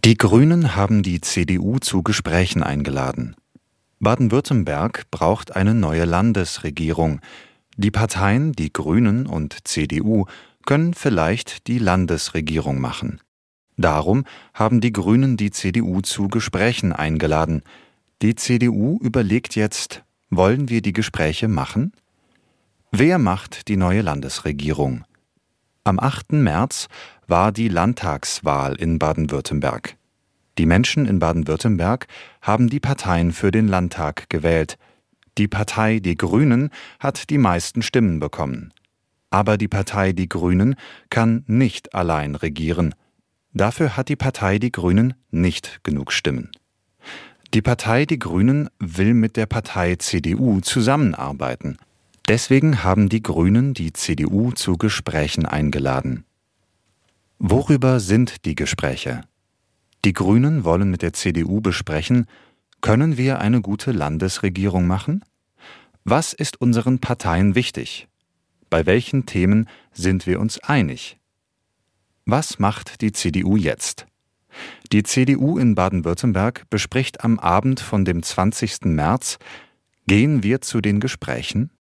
Die Grünen haben die CDU zu Gesprächen eingeladen. Baden-Württemberg braucht eine neue Landesregierung. Die Parteien, die Grünen und CDU, können vielleicht die Landesregierung machen. Darum haben die Grünen die CDU zu Gesprächen eingeladen. Die CDU überlegt jetzt, wollen wir die Gespräche machen? Wer macht die neue Landesregierung? Am 8. März war die Landtagswahl in Baden-Württemberg. Die Menschen in Baden-Württemberg haben die Parteien für den Landtag gewählt. Die Partei Die Grünen hat die meisten Stimmen bekommen. Aber die Partei Die Grünen kann nicht allein regieren. Dafür hat die Partei Die Grünen nicht genug Stimmen. Die Partei Die Grünen will mit der Partei CDU zusammenarbeiten. Deswegen haben die Grünen die CDU zu Gesprächen eingeladen. Worüber sind die Gespräche? Die Grünen wollen mit der CDU besprechen, können wir eine gute Landesregierung machen? Was ist unseren Parteien wichtig? Bei welchen Themen sind wir uns einig? Was macht die CDU jetzt? Die CDU in Baden-Württemberg bespricht am Abend von dem 20. März, gehen wir zu den Gesprächen?